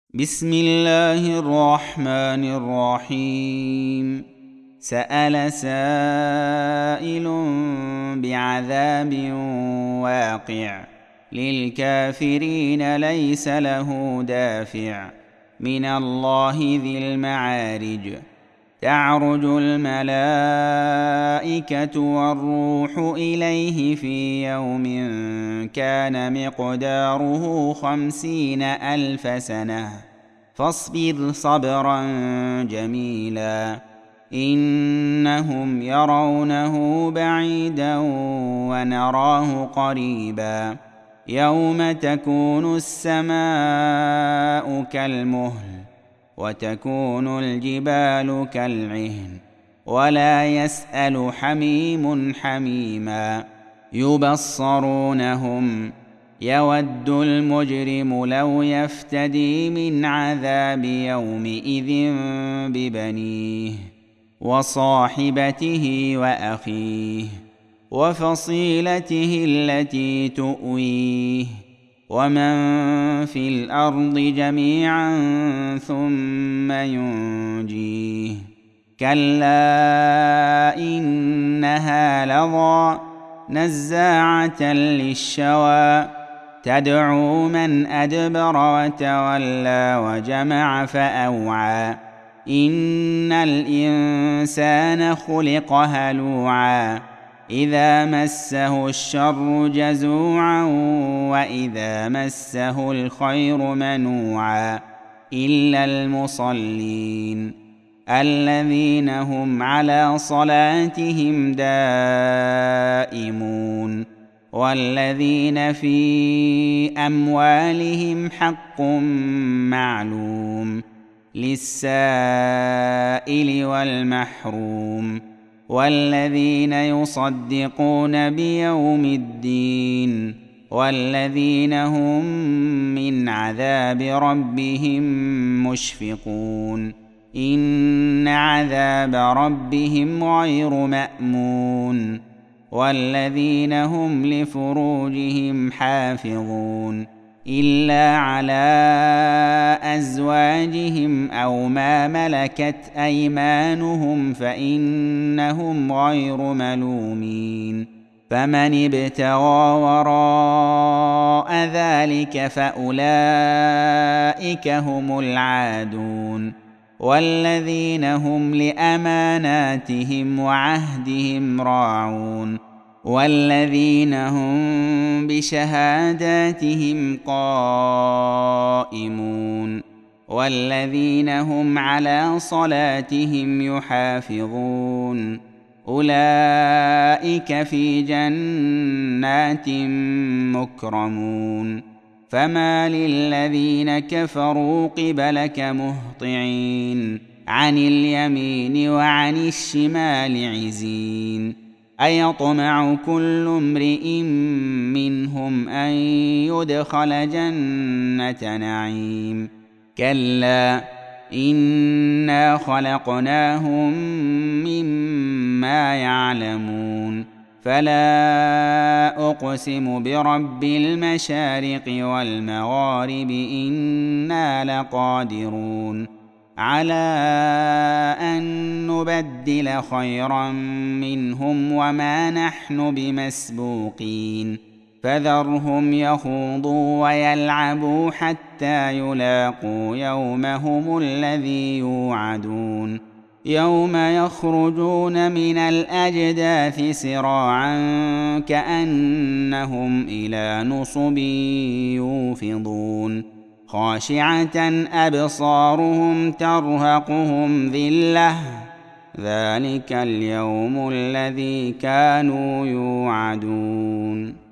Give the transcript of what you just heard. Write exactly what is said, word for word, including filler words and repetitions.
بسم الله الرحمن الرحيم. سأل سائل بعذاب واقع للكافرين ليس له دافع من الله ذي المعارج. تعرج الملائكة والروح إليه في يوم كان مقداره خمسين ألف سنة فاصبر صبرا جميلا إنهم يرونه بعيدا ونراه قريبا يوم تكون السماء كالمهل وتكون الجبال كالعهن ولا يسأل حميم حميما يبصرونهم يود المجرم لو يفتدي من عذاب يومئذ ببنيه وصاحبته وأخيه وفصيلته التي تؤويه ومن في الأرض جميعا ثم ينجيه كلا إنها لظى نزاعة للشوى تدعو من أدبر وتولى وجمع فأوعى إن الإنسان خلق هلوعا إذا مسه الشر جزوعا وإذا مسه الخير منوعا إلا المصلين الذين هم على صلاتهم دائمون والذين في أموالهم حق معلوم للسائل والمحروم والذين يصدقون بيوم الدين والذين هم من عذاب ربهم مشفقون إن عذاب ربهم غير مأمون والذين هم لفروجهم حافظون إلا على أزواجهم أو ما ملكت أيمانهم فإنهم غير ملومين فمن ابتغى وراء ذلك فأولئك هم العادون والذين هم لأماناتهم وعهدهم راعون والذين هم بشهاداتهم قائمون والذين هم على صلاتهم يحافظون أولئك في جنات مكرمون فما للذين كفروا قبلك مهطعين عن اليمين وعن الشمال عزين أيطمع كل امرئ منهم أن يدخل جنة نعيم كلا إنا خلقناهم مما يعلمون فلا أقسم برب المشارق والمغارب إنا لقادرون على أن نبدل خيرا منهم وما نحن بمسبوقين فذرهم يخوضوا ويلعبوا حتى يلاقوا يومهم الذي يوعدون يوم يخرجون من الأجداث سراعا كأنهم إلى نصب يوفضون خاشعة أبصارهم ترهقهم ذلة ذلك اليوم الذي كانوا يوعدون.